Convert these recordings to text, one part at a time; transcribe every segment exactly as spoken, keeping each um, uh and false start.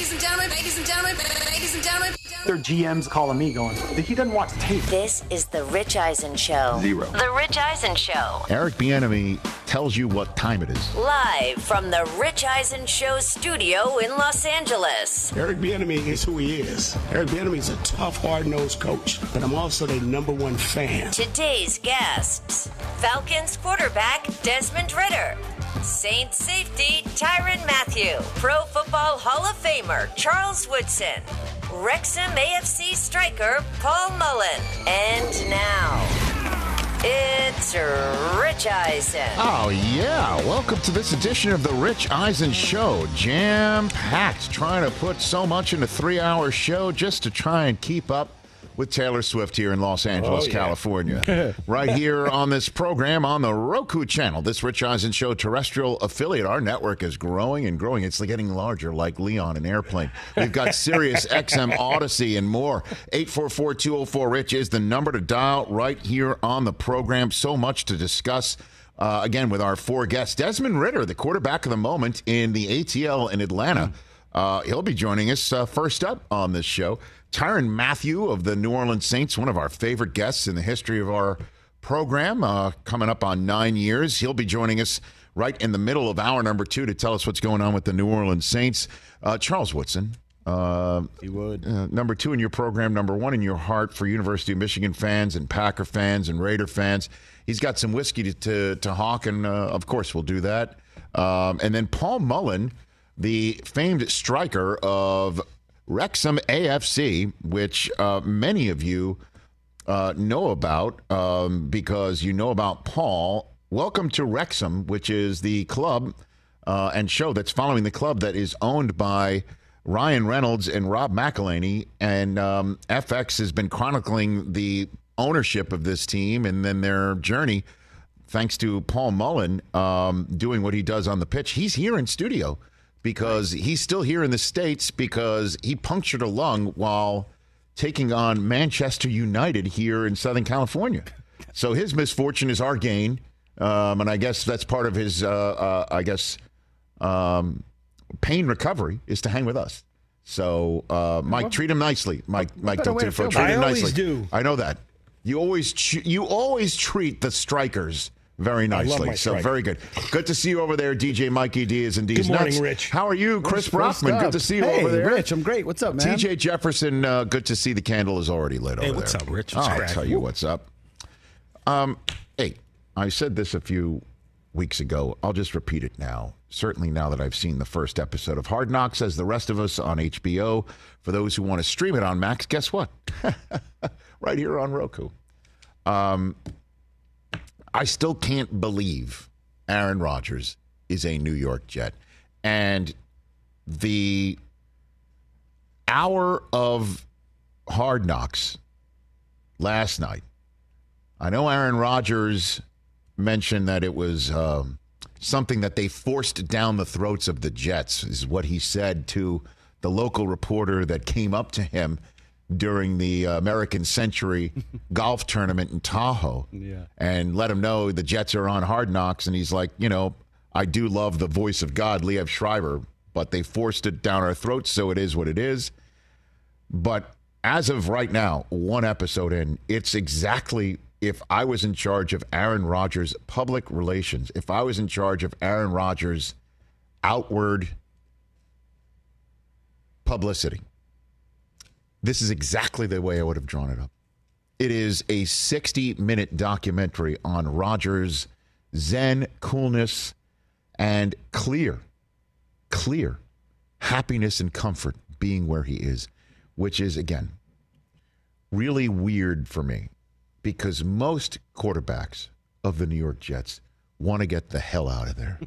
Ladies and gentlemen, ladies and gentlemen, ladies and gentlemen. Their G M's calling me going, he doesn't watch tape. This is The Rich Eisen Show. Zero. The Rich Eisen Show. Eric Bieniemy tells you what time it is. Live from The Rich Eisen Show studio in Los Angeles. Eric Bieniemy is who he is. Eric Bieniemy is a tough, hard-nosed coach, but I'm also their number one fan. Today's guests, Falcons quarterback Desmond Ridder, Saints safety Tyrann Mathieu, Pro Football Hall of Famer Charles Woodson, Wrexham A F C striker Paul Mullen, and now it's Rich Eisen. Oh, yeah. Welcome to this edition of the Rich Eisen Show. Jam-packed, trying to put so much in a three-hour show just to try and keep up with Taylor Swift here in Los Angeles, oh, yeah. California. Right here on this program on the Roku channel, this Rich Eisen Show terrestrial affiliate. Our network is growing and growing. It's getting larger like Leon, an airplane. We've got Sirius X M Odyssey and more. eight four four, two oh four, RICH is the number to dial right here on the program. So much to discuss. Uh, again, with our four guests. Desmond Ridder, the quarterback of the moment in the A T L in Atlanta. Uh, he'll be joining us uh, first up on this show. Tyrann Mathieu of the New Orleans Saints, one of our favorite guests in the history of our program, uh, coming up on nine years. He'll be joining us right in the middle of hour number two to tell us what's going on with the New Orleans Saints. Uh, Charles Woodson. Uh, he would. Uh, number two in your program, number one in your heart for University of Michigan fans and Packer fans and Raider fans. He's got some whiskey to, to, to hawk, and uh, of course we'll do that. Um, and then Paul Mullen, the famed striker of Wrexham A F C, which uh, many of you uh, know about um, because you know about Paul. Welcome to Wrexham, which is the club uh, and show that's following the club that is owned by Ryan Reynolds and Rob McElhenney. And um, F X has been chronicling the ownership of this team and then their journey, thanks to Paul Mullen um, doing what he does on the pitch. He's here in studio because he's still here in the States because he punctured a lung while taking on Manchester United here in Southern California. So his misfortune is our gain, um, and I guess that's part of his, uh, uh, I guess, um, pain recovery is to hang with us. So, uh, Mike, treat him nicely. Mike, Mike Del Tifo, treat him nicely. I always do. I know that. You always, ch- you always treat the strikers very nicely. So very good. Good to see you over there, D J Mikey Diaz and D's Good morning, Nuts. Rich. How are you, Chris Brockman? Good to see you hey, over there. Rich, I'm great. What's up, man? T J Jefferson, uh, good to see the candle is already lit Hey, over what's there. up, Rich? Oh, What's I'll cracking? tell you what's up. Um, hey, I said this a few weeks ago. I'll just repeat it now. Certainly now that I've seen the first episode of Hard Knocks, as the rest of us on H B O. For those who want to stream it on Max, guess what? Right here on Roku. Um, I still can't believe Aaron Rodgers is a New York Jet. And the hour of Hard Knocks last night, I know Aaron Rodgers mentioned that it was um, something that they forced down the throats of the Jets, is what he said to the local reporter that came up to him during the uh, American Century golf tournament in Tahoe, yeah. and let him know the Jets are on Hard Knocks. And he's like, you know, I do love the voice of God, Liev Schreiber, but they forced it down our throats, so it is what it is. But as of right now, one episode in, it's exactly, if I was in charge of Aaron Rodgers' public relations, if I was in charge of Aaron Rodgers' outward publicity, this is exactly the way I would have drawn it up. It is a sixty-minute documentary on Rodgers' zen, coolness, and clear, clear happiness and comfort being where he is, which is, again, really weird for me because most quarterbacks of the New York Jets want to get the hell out of there.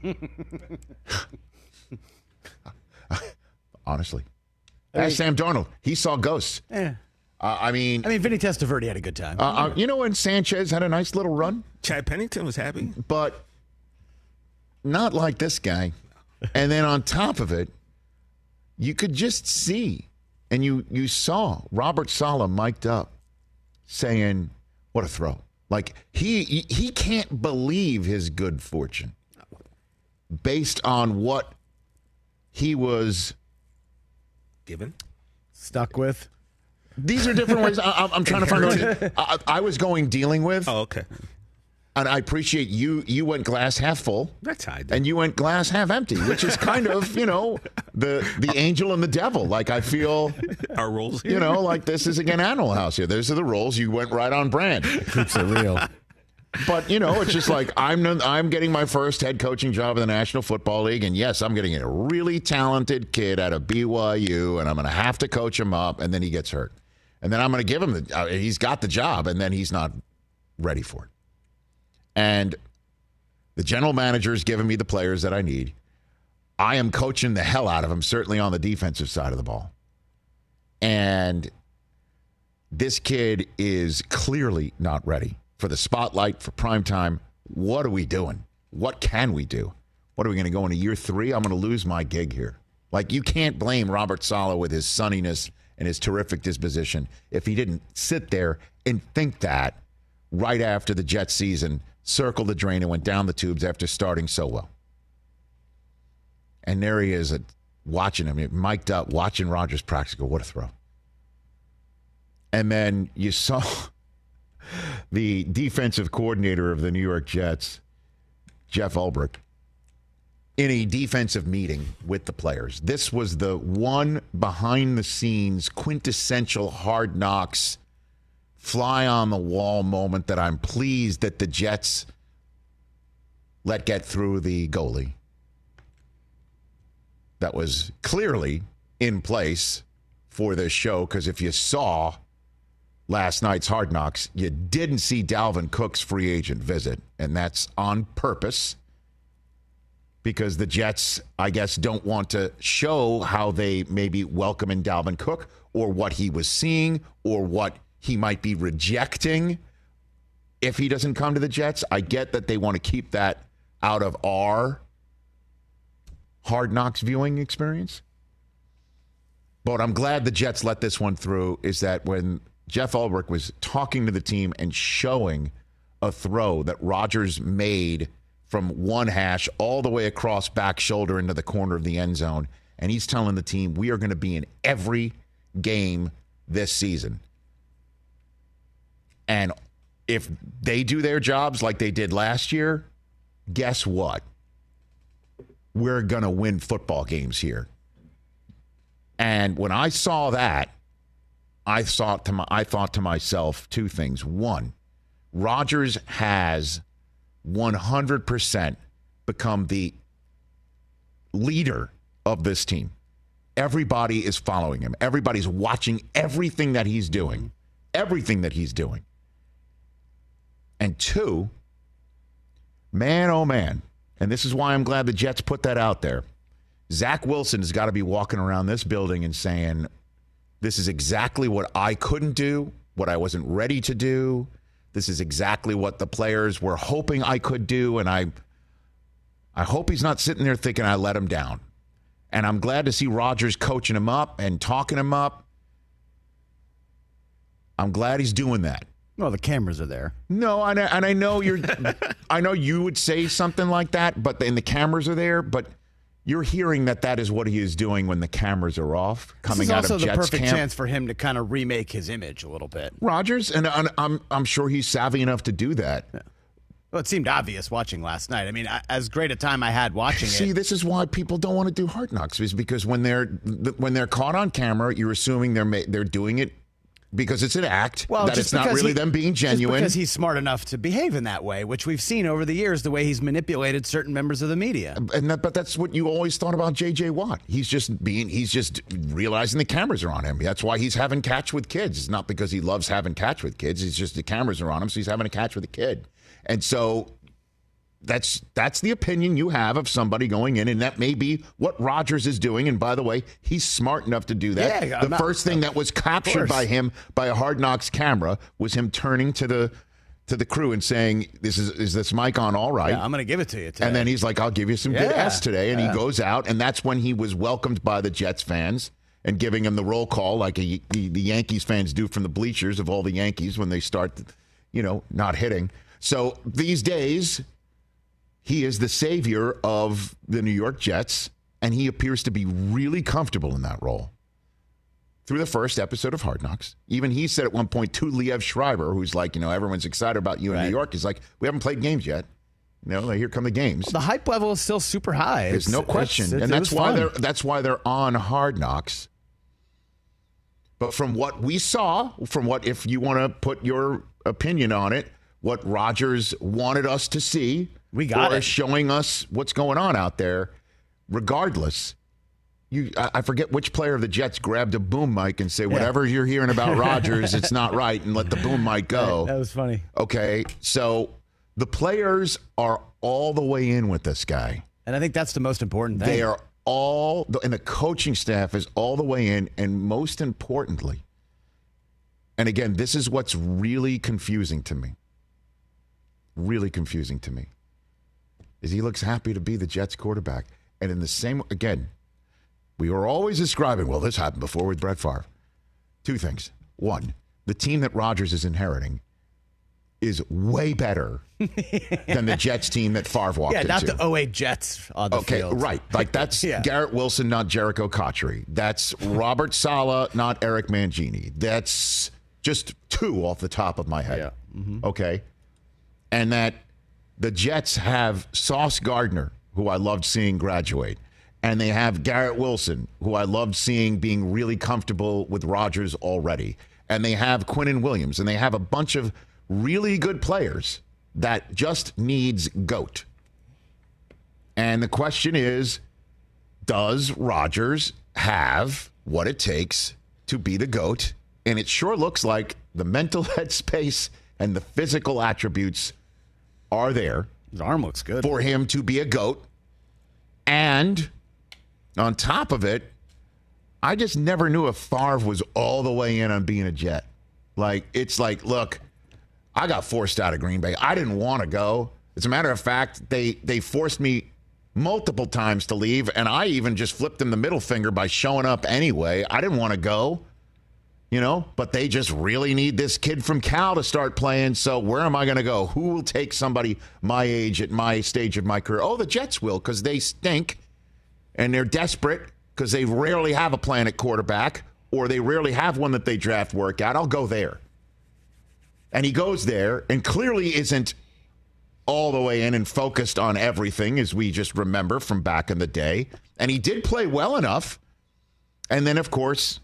Honestly. I mean, Ask Sam Darnold. He saw ghosts. Eh. Uh, I mean, I mean, Vinny Testaverde had a good time. uh, uh, you know when Sanchez had a nice little run? Chad Pennington was happy. But not like this guy. And then on top of it, you could just see, and you, you saw Robert Saleh mic'd up saying, what a throw. Like, he he can't believe his good fortune based on what he was Given. Stuck with. These are different ways. I, I'm trying to find out. I, I was going dealing with. Oh, okay. And I appreciate you. You went glass half full. That's how I do. And you went glass half empty, which is kind of, you know, the the angel and the devil. Like, I feel, our roles here. you know, like this is again Animal House here. Those are the roles. You went right on brand. Keeps it real. But, you know, it's just like I'm I'm getting my first head coaching job in the National Football League. And, yes, I'm getting a really talented kid out of B Y U, and I'm going to have to coach him up, and then he gets hurt. And then I'm going to give him the uh, – he's got the job, and then he's not ready for it. And the general manager is giving me the players that I need. I am coaching the hell out of him, certainly on the defensive side of the ball. And this kid is clearly not ready for the spotlight, for prime time. What are we doing? What can we do? What are we going to go into year three? I'm going to lose my gig here. Like, you can't blame Robert Saleh with his sunniness and his terrific disposition if he didn't sit there and think that right after the Jets season circled the drain and went down the tubes after starting so well. And there he is at, watching him, mic'd up, watching Rodgers practice. Go, what a throw. And then you saw the defensive coordinator of the New York Jets, Jeff Ulbrich, in a defensive meeting with the players. This was the one behind-the-scenes quintessential Hard Knocks fly-on-the-wall moment that I'm pleased that the Jets let get through the goalie. That was clearly in place for this show, because if you saw last night's Hard Knocks, you didn't see Dalvin Cook's free agent visit, and that's on purpose because the Jets, I guess, don't want to show how they maybe welcome in Dalvin Cook or what he was seeing or what he might be rejecting if he doesn't come to the Jets. I get that they want to keep that out of our Hard Knocks viewing experience. But I'm glad the Jets let this one through, is that when Jeff Ulbrich was talking to the team and showing a throw that Rodgers made from one hash all the way across back shoulder into the corner of the end zone, and he's telling the team, we are going to be in every game this season. And if they do their jobs like they did last year, guess what? We're going to win football games here. And when I saw that, I thought to my, I thought to myself two things. One, Rodgers has one hundred percent become the leader of this team. Everybody is following him. Everybody's watching everything that he's doing. Everything that he's doing. And two, man, oh man, and this is why I'm glad the Jets put that out there, Zach Wilson has got to be walking around this building and saying, this is exactly what I couldn't do, what I wasn't ready to do. This is exactly what the players were hoping I could do, and I I hope he's not sitting there thinking I let him down. And I'm glad to see Rodgers coaching him up and talking him up. I'm glad he's doing that. Well, the cameras are there. No, and I, and I know you're. I know you would say something like that, but and the cameras are there. But you're hearing that that is what he is doing when the cameras are off, coming out of Jets camp. This is also the perfect chance for him to kind of remake his image a little bit. Rodgers, and, and I'm I'm sure he's savvy enough to do that. Yeah. Well, it seemed obvious watching last night. I mean, as great a time I had watching See, it. See, this is why people don't want to do Hard Knocks, is because when they're when they're caught on camera, you're assuming they're they're doing it because it's an act, well, that it's not really he, them being genuine. Just because he's smart enough to behave in that way, which we've seen over the years, the way he's manipulated certain members of the media. And that, but that's what you always thought about J J Watt. He's just being, he's just realizing the cameras are on him. That's why he's having catch with kids. It's not because he loves having catch with kids. It's just the cameras are on him, so he's having a catch with a kid. And so that's that's the opinion you have of somebody going in, and that may be what Rodgers is doing. And by the way, he's smart enough to do that. Yeah, the not, first thing that was captured by him by a Hard Knocks camera was him turning to the to the crew and saying, "This is is this mic on? All right, yeah, I'm going to give it to you today." And then he's like, "I'll give you some yeah, good S today." And yeah. he goes out, and that's when he was welcomed by the Jets fans and giving him the roll call like a, the, the Yankees fans do from the bleachers of all the Yankees when they start, you know, not hitting. So these days, he is the savior of the New York Jets, and he appears to be really comfortable in that role. through the first episode of Hard Knocks. Even he said at one point to Liev Schreiber, who's like, you know, everyone's excited about you in right. New York. He's like, we haven't played games yet. You know, like, here come the games. The hype level is still super high. There's it's, no question, it's, it's, and that's why fun. they're that's why they're on Hard Knocks. But from what we saw, from what if you want to put your opinion on it, what Rodgers wanted us to see, we got or it. showing us what's going on out there. Regardless, you I, I forget which player of the Jets grabbed a boom mic and say, whatever you're hearing about Rodgers, it's not right, and let the boom mic go. That was funny. Okay, so the players are all the way in with this guy. And I think that's the most important thing. They are all, and the coaching staff is all the way in, and most importantly, and again, this is what's really confusing to me, really confusing to me, is he looks happy to be the Jets quarterback. And in the same, again, we were always describing, well, this happened before with Brett Favre. Two things. One, the team that Rodgers is inheriting is way better than the Jets team that Favre walked yeah, into. not the oh eight Jets on the okay, field. Okay, right. Like, that's yeah. Garrett Wilson, not Jericho Cotchery. That's Robert Saleh, not Eric Mangini. That's just two off the top of my head. Yeah. Mm-hmm. Okay? And that the Jets have Sauce Gardner, who I loved seeing graduate. And they have Garrett Wilson, who I loved seeing being really comfortable with Rodgers already. And they have Quinnen Williams. And they have a bunch of really good players that just needs GOAT. And the question is, does Rodgers have what it takes to be the GOAT? And it sure looks like the mental headspace and the physical attributes are there. His arm looks good. For him to be a GOAT. And on top of it, I just never knew if Favre was all the way in on being a Jet. Like, it's like, look, I got forced out of Green Bay. I didn't want to go. As a matter of fact, they they forced me multiple times to leave, and I even just flipped them the middle finger by showing up anyway. I didn't want to go, you know, but they just really need this kid from Cal to start playing, so where am I going to go? Who will take somebody my age at my stage of my career? Oh, the Jets will, because they stink, and they're desperate because they rarely have a plan at quarterback, or they rarely have one that they draft work out. I'll go there. And he goes there and clearly isn't all the way in and focused on everything, as we just remember from back in the day. And he did play well enough. And then, of course,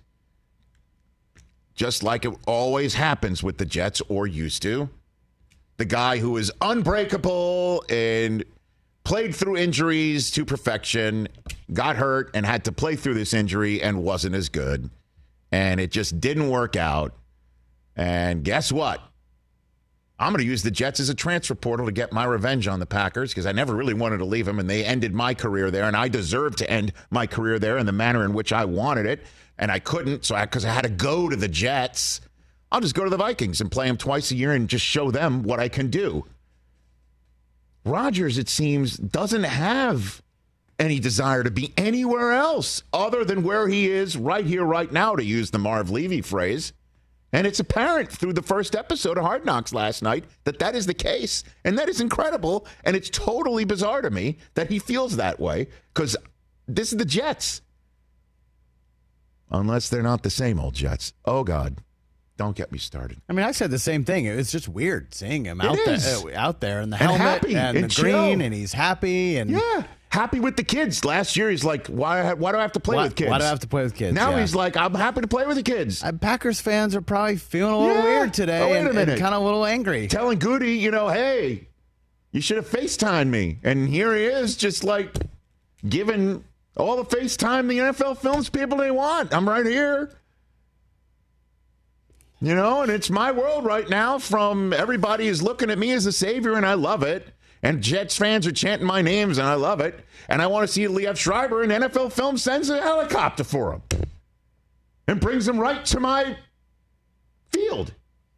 just like it always happens with the Jets, or used to, the guy who is unbreakable and played through injuries to perfection, got hurt and had to play through this injury and wasn't as good. And it just didn't work out. And guess what? I'm going to use the Jets as a transfer portal to get my revenge on the Packers, because I never really wanted to leave them, and they ended my career there, and I deserved to end my career there in the manner in which I wanted it, and I couldn't, so because I, I had to go to the Jets. I'll just go to the Vikings and play them twice a year and just show them what I can do. Rodgers, it seems, doesn't have any desire to be anywhere else other than where he is right here, right now, to use the Marv Levy phrase. And it's apparent through the first episode of Hard Knocks last night that that is the case. And that is incredible. And it's totally bizarre to me that he feels that way, because this is the Jets. Unless they're not the same old Jets. Oh, God. Don't get me started. I mean, I said the same thing. It's just weird seeing him It out is. there, uh, out there in the And helmet happy and, and the chill. green, and he's happy. And Yeah. Happy with the kids. Last year, he's like, why, why do I have to play why, with kids? why do I have to play with kids? Now Yeah. he's like, I'm happy to play with the kids. Uh, Packers fans are probably feeling a little Yeah. weird today, Oh, wait a and, and minute. kind of a little angry. Telling Goody, you know, hey, you should have FaceTimed me. And here he is, just like giving all the FaceTime the N F L Films people they want. I'm right here. You know, and it's my world right now. From everybody is looking at me as a savior, and I love it. And Jets fans are chanting my names, and I love it. And I want to see Liev Schreiber, and N F L Films sends a helicopter for him and brings him right to my field.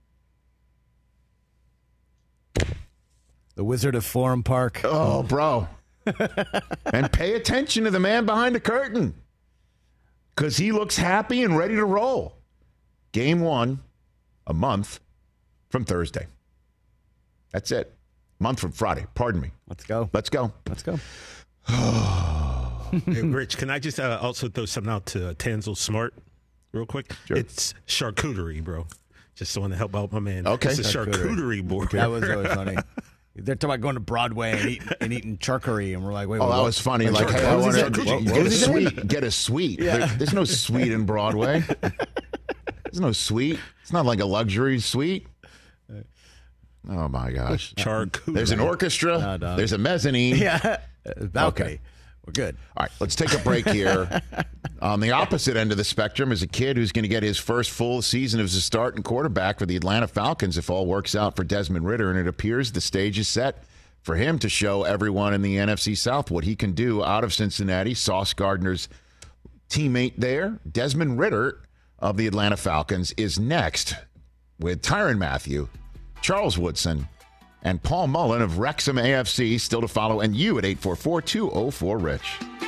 The Wizard of Forum Park. Oh, bro. And pay attention to the man behind the curtain, because he looks happy and ready to roll. Game one, a month from Thursday. That's it. Month from Friday. Pardon me. Let's go. Let's go. Let's go. Hey, Rich, can I just uh, also throw something out to uh, Tanzel Smart? real quick? Sure. It's charcuterie, bro. Just want to help out my man. Okay. It's a charcuterie board. That was always funny. They're talking about going to Broadway and, eat, and eating charcuterie, and we're like, wait, Oh, what? that was funny. What? Like, hey, I What was want he to saying? get What a was he saying? sweet. Get a sweet. There- there's no sweet in Broadway. There's no sweet. It's not like a luxury suite. Oh, my gosh. Charcuterie. There's an orchestra. No, no. There's a mezzanine. Yeah, balcony. Okay. We're good. All right, let's take a break here. On the opposite end of the spectrum is a kid who's going to get his first full season as a starting quarterback for the Atlanta Falcons if all works out for Desmond Ridder, and it appears the stage is set for him to show everyone in the N F C South what he can do out of Cincinnati. Sauce Gardner's teammate there, Desmond Ridder of the Atlanta Falcons, is next with Tyrann Mathieu, Charles Woodson, and Paul Mullen of Wrexham A F C still to follow, and you at eight four four, two oh four, RICH.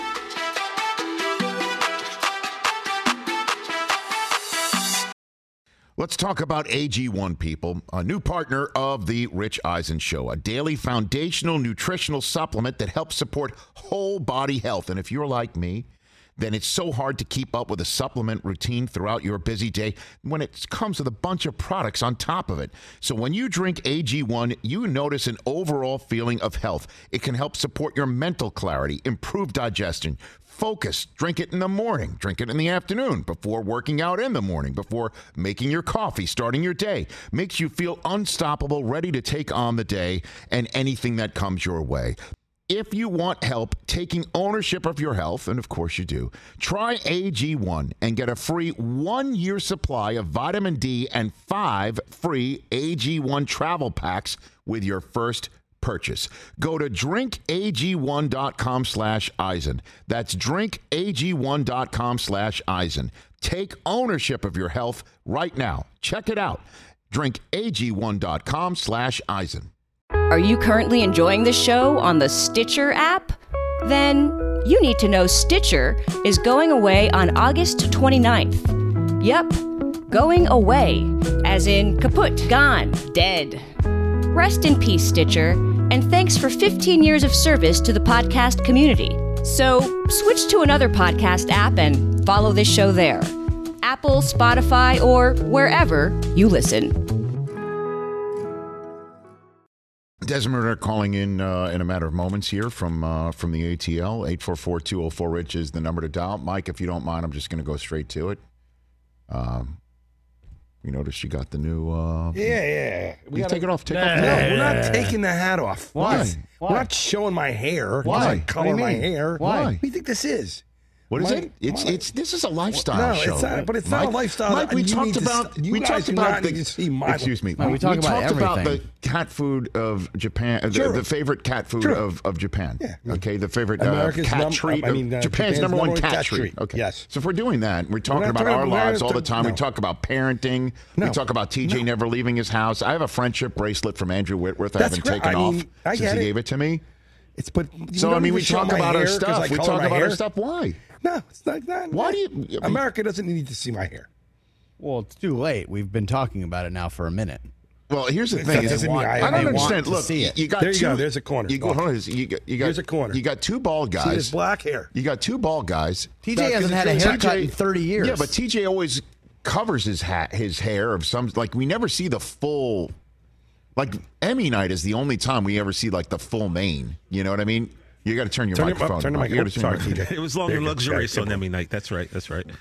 Let's talk about A G one, people, a new partner of the Rich Eisen Show, a daily foundational nutritional supplement that helps support whole body health. And if you're like me, then it's so hard to keep up with a supplement routine throughout your busy day when it comes with a bunch of products on top of it. So when you drink A G one, you notice an overall feeling of health. It can help support your mental clarity, improve digestion, focus. Drink it in the morning, drink it in the afternoon, before working out in the morning, before making your coffee, starting your day. Makes you feel unstoppable, ready to take on the day and anything that comes your way. If you want help taking ownership of your health, and of course you do, try A G one and get a free one-year supply of vitamin D and five free A G one travel packs with your first purchase. Go to drink A G one dot com slash Eisen. That's drink A G one dot com slash Eisen. Take ownership of your health right now. Check it out. drink A G one dot com slash Eisen. Are you currently enjoying the show on the Stitcher app? Then you need to know Stitcher is going away on August twenty-ninth. Yep, going away, as in kaput, gone, dead. Rest in peace, Stitcher, and thanks for fifteen years of service to the podcast community. So switch to another podcast app and follow this show there. Apple, Spotify, or wherever you listen. Desmond Ridder calling in uh, in a matter of moments here from uh, from the A T L. eight four four, two oh four, RICH is the number to dial. Mike, if you don't mind, I'm just going to go straight to it. Um, you notice you got the new... Uh, Yeah, yeah. We you gotta, take it off. Take no, off. we're not taking the hat off. Why? We're, Why? we're not showing my hair. Why? I'm What do not coloring you my mean? hair. Why? What do you think this is? What is My- it? It's my- it's this is a lifestyle No, show. it's not. But it's not Mike, a lifestyle. Mike, we You talked need to about st- you we guys talked do about not the need to see my- excuse me. No, we talk about talked about the everything. cat food of Japan, uh, Sure. the, the favorite cat food Sure. of, of Japan. Yeah. Okay, the favorite uh, America's cat num- treat. I mean, uh, Japan's, Japan's number one number one cat, cat treat. treat. Okay, Yes. So if we're doing that, we're talking not about talking our about- lives we're all the not- time. We no. talk about parenting. We No. talk about T J No. never leaving his house. I have a friendship bracelet from Andrew Whitworth. I That's haven't great. taken I mean, off I since get he it. gave it to me. It's but you So I don't mean, need we to show talk my about our hair 'cause stuff. I We color talk my about hair. our stuff. Why? No, it's like that. Why do you- I mean- America doesn't need to see my hair. Well, it's too late. We've been talking about it now for a minute. Well, here's the That thing. doesn't mean I- I don't they want understand. to Look, see it. you got There you two, go. There's a corner. You, go, hold on. You got, you got, Here's a corner. You got two bald See guys. this black hair. You got two bald guys. T J That's 'cause hasn't it's had a really- haircut T J in thirty years. Yeah, but T J always covers his hat, his hair of some. Like we never see the full. Like Emmy night is the only time we ever see like the full mane. You know what I mean? You got to turn your Turn it up, microphone. turn the on. You mic- gotta turn oh, sorry, your- T J. It was long There and you go. luxurious Yeah, on yeah. Emmy night. That's right. That's right.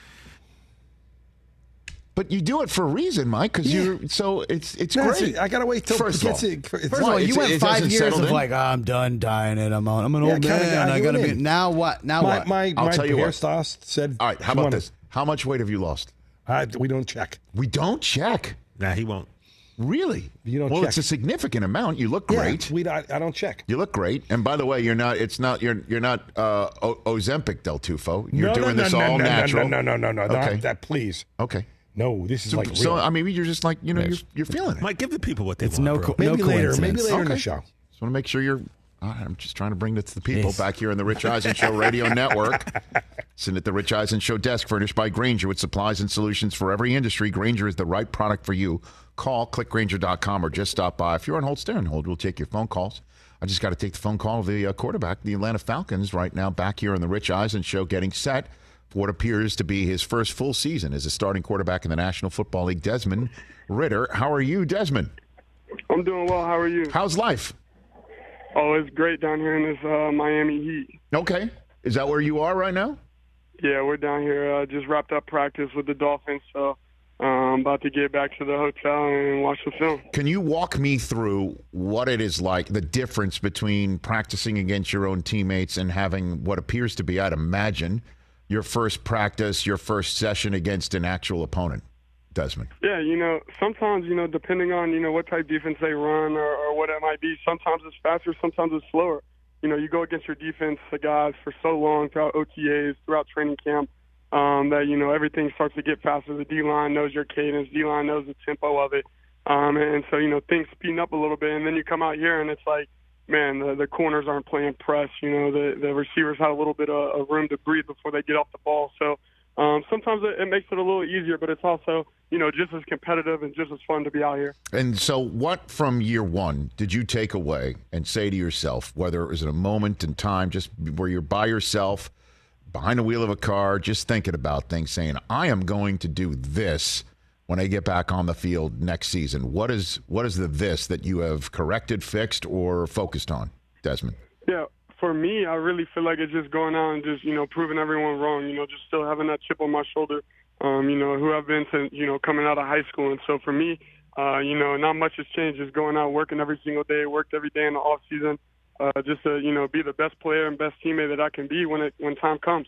But you do it for a reason, Mike, because Yeah. you're so it's it's No, great. it's- I gotta wait till First it of gets all, it- it's- First of Why? all, you It's- went it five hasn't years settled of in? like, oh, I'm done dying it. I'm on. I'm an Yeah, old kinda man. got I you gotta be. in. Now what? Now My what? my I'll my tell you what. hairstylist said. All right, how she about wanted- this? How much weight have you lost? I, we don't check. We don't check. Nah, he won't. Really? You don't well, check. it's a significant amount. You look Yeah, great. we I, I don't check. You look great. And by the way, you're not. It's not. You're. You're not uh, o- Ozempic Del Tufo. You're no, doing no, this no, all no, natural. No, no, no, no, no, Okay. not that. Please. Okay. No, this is So, like real. so I mean, you're just like you know, you're, you're feeling it. Mike, give the people what they It's want. no. bro. Co- maybe no later. coincidence. Maybe later in the Okay. show. Just want to make sure you're. I'm just trying to bring this to the people Jeez. back here on the Rich Eisen Show Radio Network. Sitting at the Rich Eisen Show desk, furnished by Grainger with supplies and solutions for every industry. Grainger is the right product for you. Call click grainger dot com or just stop by. If you're on hold, stay on hold. We'll take your phone calls. I just got to take the phone call of the uh, quarterback, the Atlanta Falcons, right now back here on the Rich Eisen Show, getting set what appears to be his first full season as a starting quarterback in the National Football League, Desmond Ridder. How are you, Desmond? I'm doing well. How are you? How's life? Oh, it's great down here in this uh, Miami heat. Okay. Is that where you are right now? Yeah, we're down here. Uh, just wrapped up practice with the Dolphins, so I'm about to get back to the hotel and watch the film. Can you walk me through what it is like, the difference between practicing against your own teammates and having what appears to be, I'd imagine, your first practice, your first session against an actual opponent, Desmond? Yeah, you know, sometimes, you know, depending on, you know, what type of defense they run or, or what it might be, sometimes it's faster, sometimes it's slower. You know, you go against your defense, the guys, for so long throughout O T As, throughout training camp, um, that, you know, everything starts to get faster. The D-line knows your cadence. D-line knows the tempo of it. Um, and so, you know, things speeding up a little bit. And then you come out here and it's like, man, the, the corners aren't playing press. You know, the, the receivers have a little bit of, of room to breathe before they get off the ball. So um, sometimes it, it makes it a little easier, but it's also, you know, just as competitive and just as fun to be out here. And so what from year one did you take away and say to yourself, whether it was in a moment in time, just where you're by yourself, behind the wheel of a car, just thinking about things, saying, I am going to do this when I get back on the field next season? What is what is the this that you have corrected, fixed, or focused on, Desmond? Yeah, for me, I really feel like it's just going out and just, you know, proving everyone wrong, you know, just still having that chip on my shoulder, um, you know, who I've been since, you know, coming out of high school. And so for me, uh, you know, not much has changed. Just going out, working every single day, worked every day in the off season, uh, just to, you know, be the best player and best teammate that I can be when it when time comes.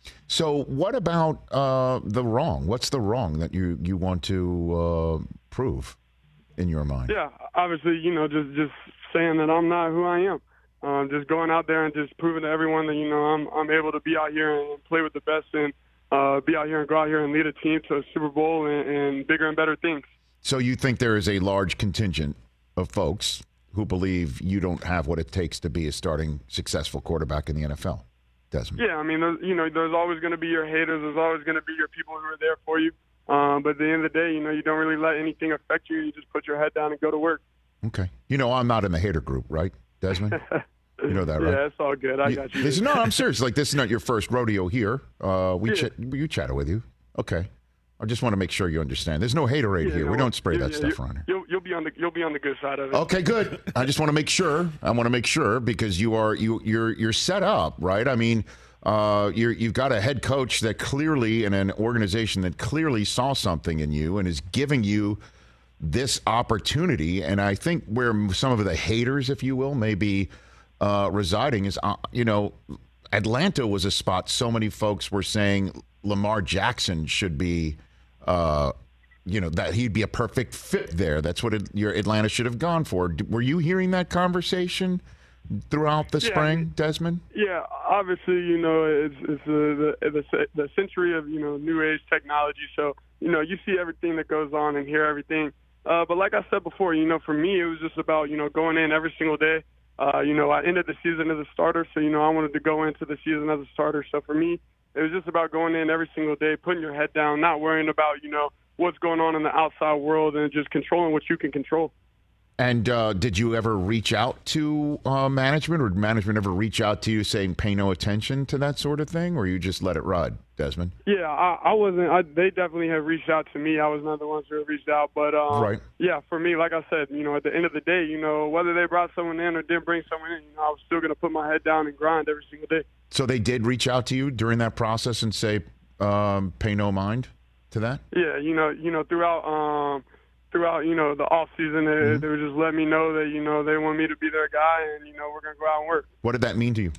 So what about uh, the wrong? What's the wrong that you, you want to uh, prove in your mind? Yeah, obviously, you know, just, just saying that I'm not who I am. Um, just going out there and just proving to everyone that, you know, I'm I'm able to be out here and play with the best and uh, be out here and go out here and lead a team to a Super Bowl and, and bigger and better things. So you think there is a large contingent of folks who believe you don't have what it takes to be a starting successful quarterback in the N F L, Desmond? Yeah, I mean, there's, you know, there's always going to be your haters. There's always going to be your people who are there for you. Um, but at the end of the day, you know, you don't really let anything affect you. You just put your head down and go to work. Okay. You know, I'm not in the hater group, right, Desmond? You know that, right? Yeah, it's all good. I you, got you. This, no, I'm serious. Like, this is not your first rodeo here. Uh, we Yeah. ch- you chatted with you. Okay. I just want to make sure you understand. There's no haterade Yeah, here. no, we don't spray yeah, that yeah, stuff you- around here. You'll, you'll be on the you'll be on the good side of it. Okay, good. I just want to make sure. I want to make sure because you are you you're you're set up, right? I mean, uh, you're you've got a head coach that clearly and an organization that clearly saw something in you and is giving you this opportunity. And I think where some of the haters, if you will, may be uh, residing is, uh, you know, Atlanta was a spot so many folks were saying Lamar Jackson should be. Uh, you know, that he'd be a perfect fit there. That's what it, your Atlanta should have gone for. D- Were you hearing that conversation throughout the Yeah, spring, Desmond? Yeah, obviously, you know, it's, it's the, the the the century of, you know, new age technology. So, you know, you see everything that goes on and hear everything. Uh, but like I said before, you know, for me, it was just about, you know, going in every single day. Uh, you know, I ended the season as a starter, so, you know, I wanted to go into the season as a starter. So for me, it was just about going in every single day, putting your head down, not worrying about, you know, what's going on in the outside world and just controlling what you can control. And uh, did you ever reach out to uh, management, or did management ever reach out to you saying pay no attention to that sort of thing, or you just let it ride, Desmond? Yeah, I, I wasn't. I, they definitely have reached out to me. I was not the ones who have reached out, but um, Right. yeah, for me, like I said, you know, at the end of the day, you know, whether they brought someone in or didn't bring someone in, you know, I was still going to put my head down and grind every single day. So they did reach out to you during that process and say um, pay no mind to that? Yeah, you know, you know, throughout um, throughout you know the off season, they, Mm-hmm. they were just letting me know that, you know, they want me to be their guy, and, you know, we're going to go out and work. What did that mean to you?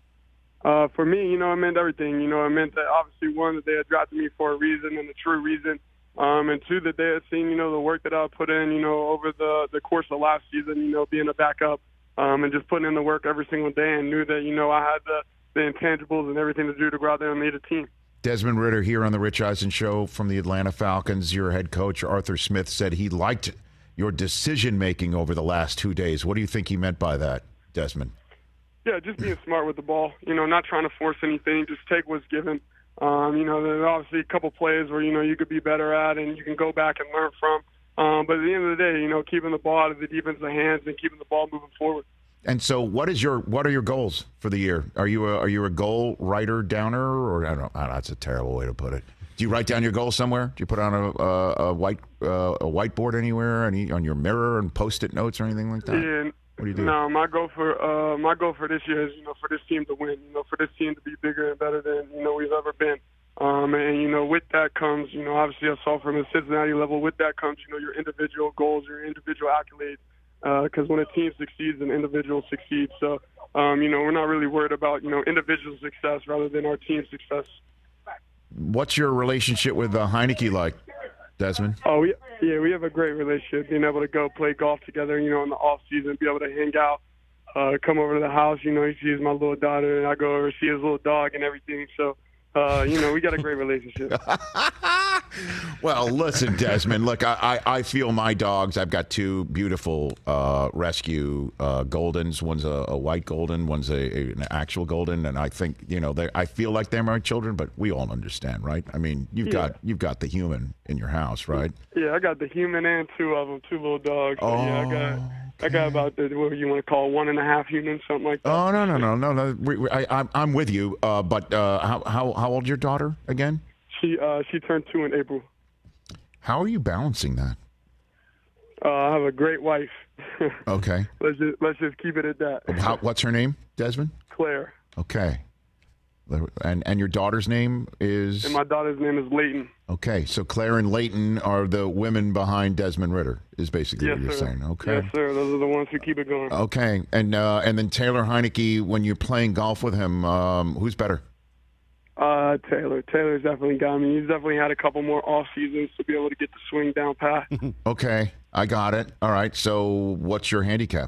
Uh, for me, you know, it meant everything. You know, it meant that obviously, one, that they had drafted me for a reason and a true reason. Um, and two, that they had seen, you know, the work that I put in, you know, over the, the course of last season, you know, being a backup um, and just putting in the work every single day, and knew that, you know, I had the, the intangibles and everything to do to go out there and lead a team. Desmond Ridder here on the Rich Eisen Show from the Atlanta Falcons. Your head coach, Arthur Smith, said he liked your decision-making over the last two days. What do you think he meant by that, Desmond? Yeah, just being smart with the ball. You know, not trying to force anything. Just take what's given. Um, you know, there's obviously a couple plays where, you know, you could be better at and you can go back and learn from. Um, but at the end of the day, you know, keeping the ball out of the defensive hands and keeping the ball moving forward. And so, what is your what are your goals for the year? Are you a, are you a goal writer downer, or I don't know? I don't know, that's a terrible way to put it. Do you write down your goals somewhere? Do you put on a a, a white uh, a whiteboard anywhere, any on your mirror, and post-it notes or anything like that? Yeah. What do you do? No, my goal for uh, my goal for this year is, you know, for this team to win. You know, for this team to be bigger and better than, you know, we've ever been. Um, and you know, with that comes, you know, obviously I saw from the Cincinnati level. With that comes, you know, your individual goals, your individual accolades. Because uh, when a team succeeds, an individual succeeds. So, um, you know, we're not really worried about, you know, individual success rather than our team success. What's your relationship with uh, Heineke like, Desmond? Oh, we, yeah, we have a great relationship. Being able to go play golf together, you know, in the off season, be able to hang out, uh, come over to the house. You know, he sees my little daughter, and I go over and see his little dog and everything. So, uh, you know, we got a great relationship. Well, listen, Desmond, look, I, I, I feel my dogs. I've got two beautiful uh, rescue uh, Goldens. One's a, a white Golden, one's a, a, an actual Golden. And I think, you know, I feel like they're my children, but we all understand, right? I mean, you've yeah. got you've got the human in your house, right? Yeah, I got the human and two of them, two little dogs. So, oh, yeah, I got I got about the, what you want to call one and a half humans, something like that. Oh, no, no, no, no, no. We, we, I, I'm, I'm with you. Uh, but uh, how, how how old is your daughter again? She uh, she turned two in April. How are you balancing that? Uh, I have a great wife. Okay. let's just let's just keep it at that. How, what's her name, Desmond? Claire. Okay. And and your daughter's name is? And my daughter's name is Leighton. Okay, so Claire and Leighton are the women behind Desmond Ritter, is basically yes, what you're sir. saying. Okay. Yes, sir. Those are the ones who keep it going. Okay, and uh, and then Taylor Heineke, when you're playing golf with him, um, who's better? Uh, Taylor. Taylor's definitely got me. He's definitely had a couple more off seasons to be able to get the swing down pat. Okay, I got it. All right, so what's your handicap?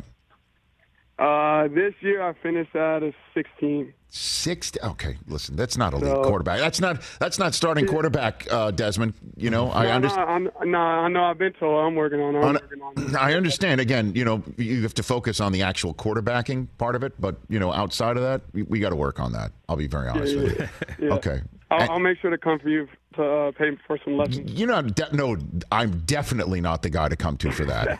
Uh, this year I finished at a sixteen. Six. Okay, listen, that's not elite So- quarterback. That's not that's not starting quarterback, uh, Desmond. You know, I No, understand. no, I'm, no, I know. I've been told. I'm working on it. I'm On- working on it. I understand. Again, you know, you have to focus on the actual quarterbacking part of it, but you know, outside of that, we, we got to work on that. I'll be very honest Yeah, with yeah, you. yeah. Okay. I'll, And- I'll make sure to come for you to uh, pay for some lessons. You're not. De- no, I'm definitely not the guy to come to for that.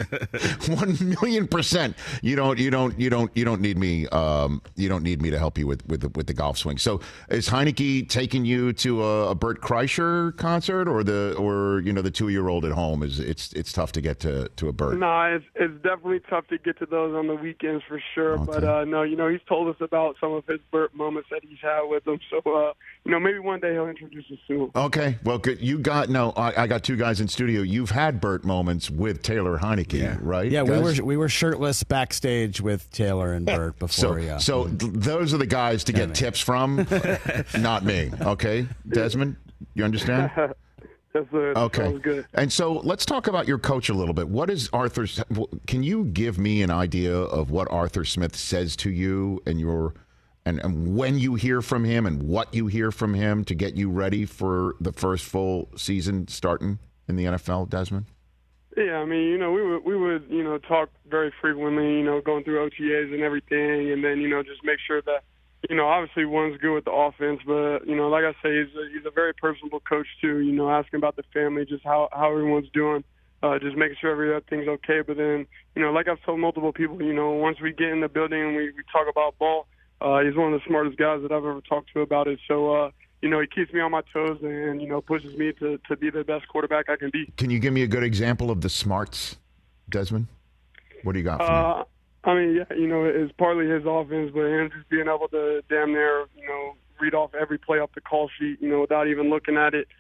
One million percent. You don't. You don't. You don't. You don't need me. Um, you don't need me to help you with with the, with the golf swing. So, is Heineke taking you to a, a Bert Kreischer concert, or the or you know the two year old at home? Is it's it's tough to get to to a Bert. No, it's it's definitely tough to get to those on the weekends for sure. Okay. But uh, no, you know, he's told us about some of his Burt moments that he's had with them. So uh, you know, maybe one day he'll introduce us soon. Okay, well, good. You got no. I, I got two guys in studio. You've had Bert moments with Taylor Heineke, Yeah. right? Yeah, we guys? were we were shirtless backstage with Taylor and Bert before. So, yeah. so th- those are the guys to get man. tips from, not me. Okay, Desmond, you understand? Yes, sir. That Okay. sounds good. And so let's talk about your coach a little bit. What is Arthur's? Can you give me an idea of what Arthur Smith says to you and your, and, and when you hear from him and what you hear from him to get you ready for the first full season starting in the N F L, Desmond? Yeah, I mean, you know, we would we would you know talk very frequently, you know, going through O T As and everything, and then you know just make sure that you know obviously one's good with the offense, but you know, like I say, he's a, he's a very personable coach too. You know, asking about the family, just how how everyone's doing, uh, just making sure everything's okay. But then you know, like I've told multiple people, you know, once we get in the building and we, we talk about ball, uh, he's one of the smartest guys that I've ever talked to about it. So. Uh, You know, he keeps me on my toes and, you know, pushes me to, to be the best quarterback I can be. Can you give me a good example of the smarts, Desmond? What do you got for Uh, I mean, yeah, you know, it's partly his offense, but him just being able to damn near, you know, read off every play off the call sheet, you know, without even looking at it,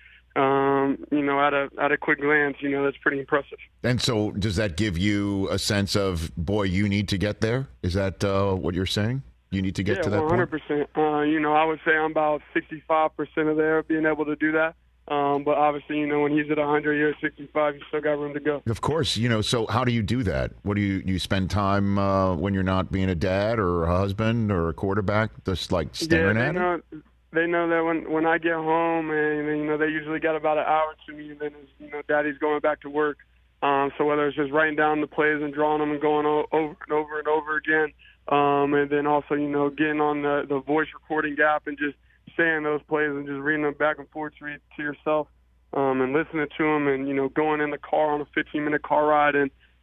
um, you know, at a at a quick glance, you know, that's pretty impressive. me? And so does that give you a sense of, boy, you need to get there? Is that uh, what you're saying? You need to get yeah, to that one hundred point? percent. Uh, you know, I would say I'm about sixty-five percent of there, being able to do that. Um, but obviously, you know, when he's at one hundred, you're at sixty-five, you still got room to go. Of course, you know. So, how do you do that? What do you you spend time uh, when you're not being a dad or a husband or a quarterback, just like staring yeah, at they it? know, they know that when when I get home, and you know, they usually got about an hour to me, and then it's, you know, Daddy's going back to work. Um, so whether it's just writing down the plays and drawing them and going o- over and over and over again, um, and then also, you know, getting on the the voice recording app and just saying those plays and just reading them back and forth to, read to yourself, um, and listening to them, and you know, going in the car on a fifteen minute car ride and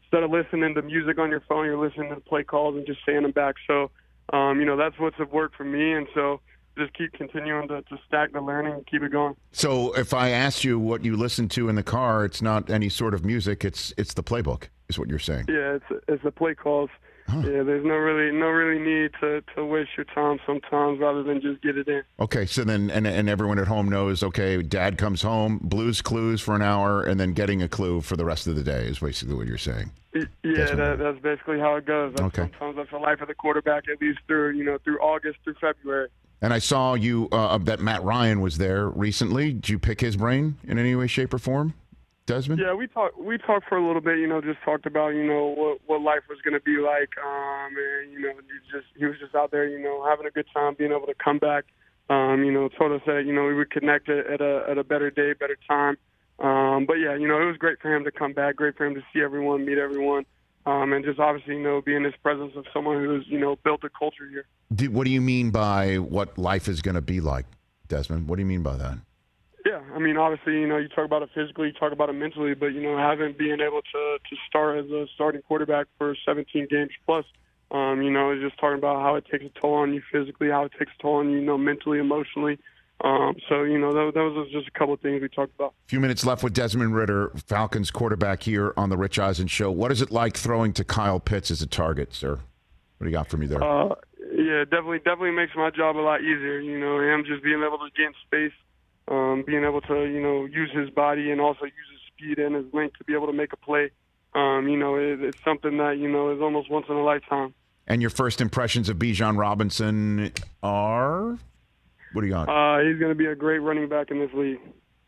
instead of listening to music on your phone, you're listening to play calls and just saying them back. So, um, you know, that's what's worked for me. And so just keep continuing to, to stack the learning and keep it going. So if I asked you what you listen to in the car, it's not any sort of music. It's it's the playbook is what you're saying. Yeah, it's it's the play calls. Huh. Yeah, there's no really no really need to, to waste your time sometimes rather than just get it in. Okay, so then and and everyone at home knows, okay, Dad comes home, Blues Clues for an hour, and then getting a clue for the rest of the day is basically what you're saying. Yeah, that, that's basically how it goes. That's okay. Sometimes that's the life of the quarterback, at least through you know through August through February. And I saw you uh, that Matt Ryan was there recently. Did you pick his brain in any way, shape, or form? Desmond? Yeah, we talked. We talked for a little bit. You know, just talked about you know what what life was going to be like. Um, and you know, he just he was just out there, you know, having a good time, being able to come back. Um, you know, told us that you know we would connect at a at a better day, better time. Um, but yeah, you know, it was great for him to come back. Great for him to see everyone, meet everyone, um, and just obviously you know be in this presence of someone who's you know built a culture here. Do, what do you mean by what life is going to be like, Desmond? What do you mean by that? Yeah, I mean, obviously, you know, you talk about it physically, you talk about it mentally, but, you know, having being able to, to start as a starting quarterback for seventeen games plus, um, you know, is just talking about how it takes a toll on you physically, how it takes a toll on you, you know, mentally, emotionally. Um, so, you know, that, that was just a couple of things we talked about. A few minutes left with Desmond Ridder, Falcons quarterback here on the Rich Eisen Show. What is it like throwing to Kyle Pitts as a target, sir? What do you got for me there? Uh, yeah, definitely, definitely makes my job a lot easier, you know, him just being able to get in space. Um, being able to, you know, use his body and also use his speed and his length to be able to make a play, um, you know, it, it's something that, you know, is almost once in a lifetime. And your first impressions of Bijan Robinson are? What do you got? Uh, he's going to be a great running back in this league.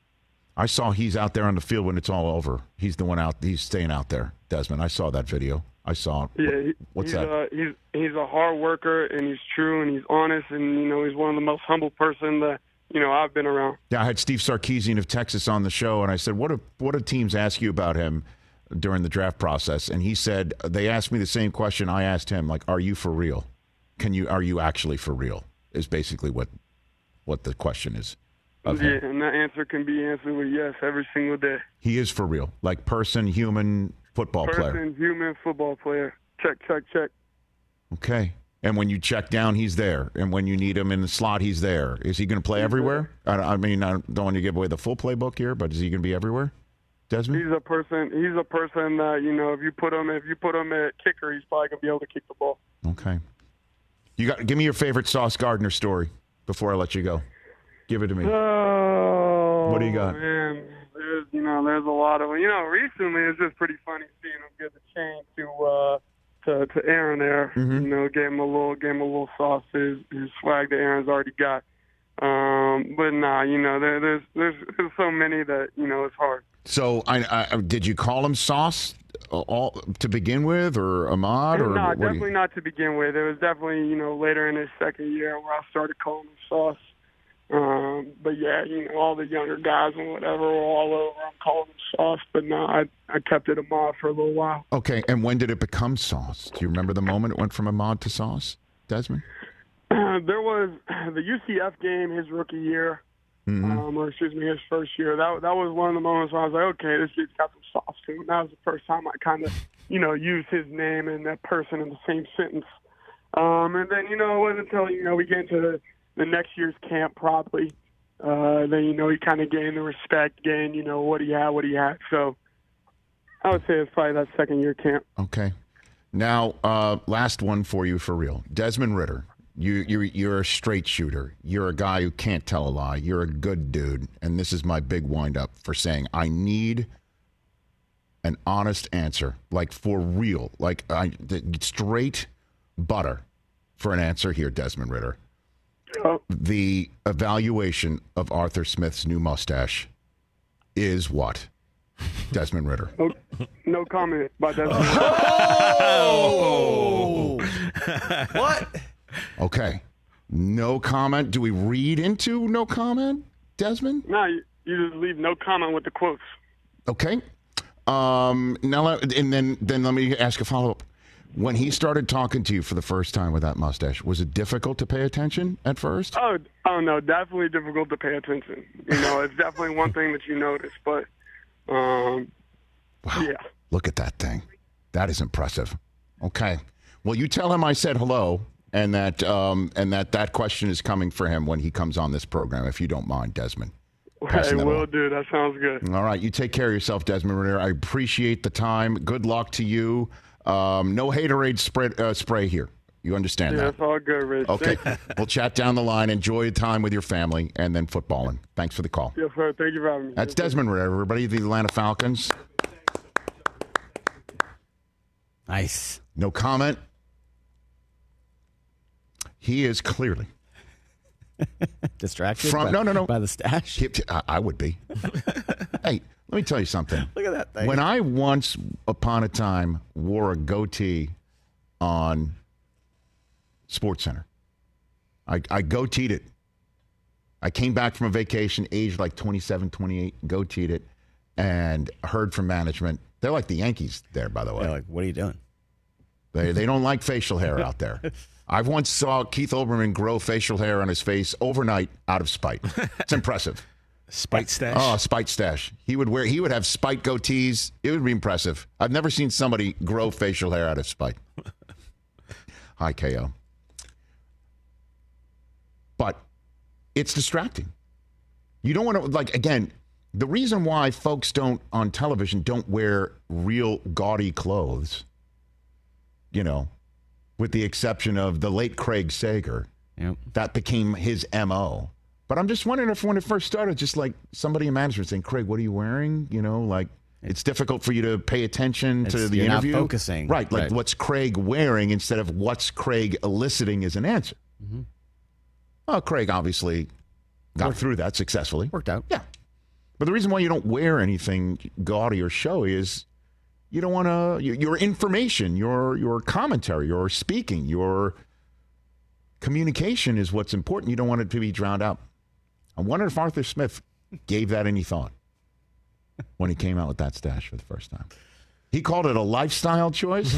I saw he's out there on the field when it's all over. He's the one out. He's staying out there, Desmond. I saw that video. I saw. Yeah, he, what's he's that? A, he's he's a hard worker and he's true and he's honest and, you know, he's one of the most humble person that, you know, I've been around. Yeah, I had Steve Sarkisian of Texas on the show, and I said, what do, what do teams ask you about him during the draft process? And he said, they asked me the same question I asked him, like, are you for real? Can you, are you actually for real? Is basically what what the question is. Of yeah, him. And that answer can be answered with yes every single day. He is for real, like person, human, football person, player. Person, human, football player. Check, check, check. Okay. And when you check down, he's there. And when you need him in the slot, he's there. Is he going to play everywhere? I, I mean, I don't want to give away the full playbook here, but is he going to be everywhere, Desmond? He's a person. He's a person that you know. If you put him, if you put him at kicker, he's probably going to be able to kick the ball. Okay. You got. Give me your favorite Sauce Gardner story before I let you go. Give it to me. Oh, what do you got? Man, there's you know, there's a lot of you know. Recently, it's just pretty funny seeing him give the chain to. Uh, To, to Aaron there, mm-hmm. you know, gave him a little, gave him a little sauce. His, his swag that Aaron's already got. Um, but nah, you know, there, there's, there's, there's so many that you know it's hard. So, I, I did you call him Sauce all to begin with, or Ahmad, or nah, what definitely you... not to begin with. It was definitely you know later in his second year where I started calling him Sauce. Um, but yeah, you know, all the younger guys and whatever were all over. I'm calling him Sauce, but no, I I kept it Ahmad for a little while. Okay, and when did it become Sauce? Do you remember the moment it went from Ahmad to Sauce, Desmond? Uh, there was the U C F game his rookie year, mm-hmm. um, or excuse me, his first year. That that was one of the moments where I was like, okay, this dude's got some sauce to him. That was the first time I kind of, you know, used his name and that person in the same sentence. Um, and then, you know, it wasn't until, you know, we get into the, the next year's camp probably. Uh, then, you know, he kind of gained the respect, gained, you know, what he had, what he had. So I would say it's probably that second year camp. Okay. Now, uh, last one for you for real. Desmond Ridder, you, you're, you're a straight shooter. You're a guy who can't tell a lie. You're a good dude. And this is my big wind-up for saying I need an honest answer, like for real, like I, straight butter for an answer here, Desmond Ridder. Oh. The evaluation of Arthur Smith's new mustache is what? Desmond Ridder. No, no comment about Desmond. Oh! What? Okay. No comment. Do we read into no comment, Desmond? No, you, you just leave no comment with the quotes. Okay. Um, now, and then, then let me ask a follow-up. When he started talking to you for the first time with that mustache, was it difficult to pay attention at first? Oh, oh no, definitely difficult to pay attention. You know, it's definitely one thing that you notice, but um, wow. yeah. Look at that thing. That is impressive. Okay. Well, you tell him I said hello, and that um, and that that question is coming for him when he comes on this program, if you don't mind, Desmond. Hey, will do. That sounds good. All right. You take care of yourself, Desmond Ritter. I appreciate the time. Good luck to you. Um, no haterade spray, uh, spray here. You understand yeah, that? That's all good, Rich. Okay. We'll chat down the line. Enjoy your time with your family and then footballing. Thanks for the call. Yes, sir. Thank you for having me. That's Desmond Ritter, everybody, the Atlanta Falcons. Nice. No comment. He is clearly distracted from by, no, no, no. by the stash. He, I, I would be. Hey, let me tell you something. Look at that thing. When I once upon a time wore a goatee on SportsCenter, I, I goateed it. I came back from a vacation, aged like twenty-seven, twenty-eight, goateed it, and heard from management. They're like the Yankees there, by the way. They're like, what are you doing? They they don't like facial hair out there. I've once saw Keith Olbermann grow facial hair on his face overnight out of spite. It's impressive. Spite stash? Oh, spite stash. He would wear. He would have spite goatees. It would be impressive. I've never seen somebody grow facial hair out of spite. Hi, K O. But it's distracting. You don't want to, like, again, the reason why folks don't, on television, don't wear real gaudy clothes, you know, with the exception of the late Craig Sager, yep. that became his M O. But I'm just wondering if when it first started, just like somebody in management saying, Craig, what are you wearing? You know, like, it's difficult for you to pay attention it's, to the you're interview. Not focusing. Right, like right. what's Craig wearing instead of what's Craig eliciting as an answer. Mm-hmm. Well, Craig obviously got Worked. through that successfully. Worked out. Yeah. But the reason why you don't wear anything gaudy or showy is you don't want to, your information, your your commentary, your speaking, your communication is what's important. You don't want it to be drowned out. I wonder if Arthur Smith gave that any thought when he came out with that stash for the first time. He called it a lifestyle choice